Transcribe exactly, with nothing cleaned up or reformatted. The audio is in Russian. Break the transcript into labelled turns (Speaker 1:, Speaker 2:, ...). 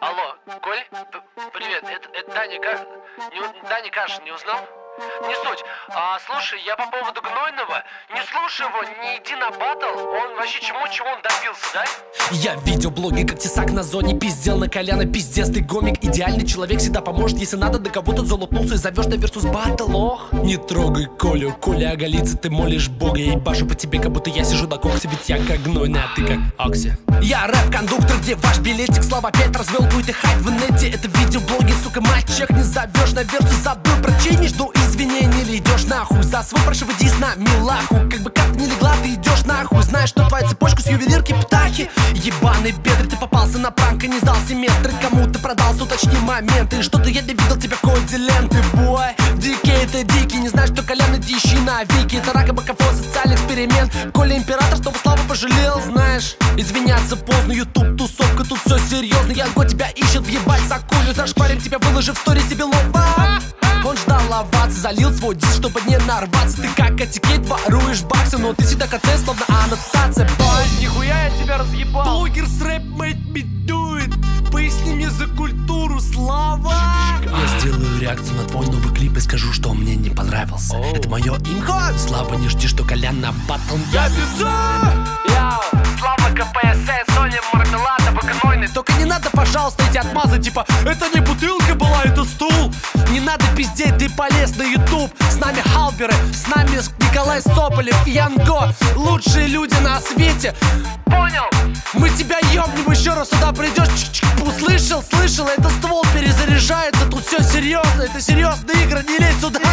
Speaker 1: Алло, Коль? П- Привет, это, это Даня Ка... не, у- Даня Кашин, не узнал? Не суть. А, слушай, я по поводу Гнойного. Не слушай его, не иди на баттл. Он вообще чему, чего он добился, да?
Speaker 2: Я видел блоги, как тесак на зоне пиздел на Коляна. Пиздец, ты гомик, идеальный человек, всегда поможет. Если надо, до кого-то залупнулся и зовешь на версус баттл. Ох, не трогай Колю, Коля оголится, ты молишь Бога. Я ебашу по тебе, как будто я сижу на коксе. Ведь я как Гнойный, а ты как Окси. Я рэп-кондуктор, где ваш билетик. Слава опять развел будет и хайп в инете. Это видеоблоги, сука, мальчик, не зовешь на версус. Забыл про чей, не жду извинений. Или идешь нахуй за свой паршивый дис на милаху. Как бы как не легла, ты идешь нахуй. Знаешь, что твоя цепочка с ювелирки птахи. Ебаный бедри, ты попался на пранк и не сдал семестры. Кому ты продался, уточни моменты. Что-то я не видел тебя в коде ленты, бой. Дикий, ты дикий, не знаешь, что Колян дищи на вики. Это ракобакофон, социальный эксперимент. Коля император, чтобы славу пожалел, знаешь. Извиняться поздно, ютуб, тусовка, тут все серьезно. Янго тебя ищет, въебать за Колю. Зашпарим тебя, выложив в сторе себе лоба. Он ждал овации, залил свой диск, чтобы не нарваться. Ты как этикет воруешь баксы, но ты всегда конце, словно аннотация, бой.
Speaker 1: Нихуя я тебя разъебал.
Speaker 2: Блогер с рэп made me do it. Поясни мне за культуру, Слава. Я сделаю реакцию на твой новый клип и скажу, что он мне не понравился.
Speaker 1: Оу.
Speaker 2: Это мое имхо. Слава, не жди, что Колян на баттл я везу.
Speaker 1: Яу, Слава, КПСС, Соня, Мармеладова, Гнойный.
Speaker 2: Только не надо, пожалуйста, эти отмазы, типа это не бутылка была, это стул. Не надо пиздеть, ты полез на ютуб. С нами Халберы, с нами Николай Соболев, Янго. Лучшие люди на свете.
Speaker 1: Понял?
Speaker 2: Мы тебя ёбнем, еще раз сюда придешь. Услышал, слышал, это ствол перезаряжается. Тут все серьезно, это серьезные игры, не лезь сюда.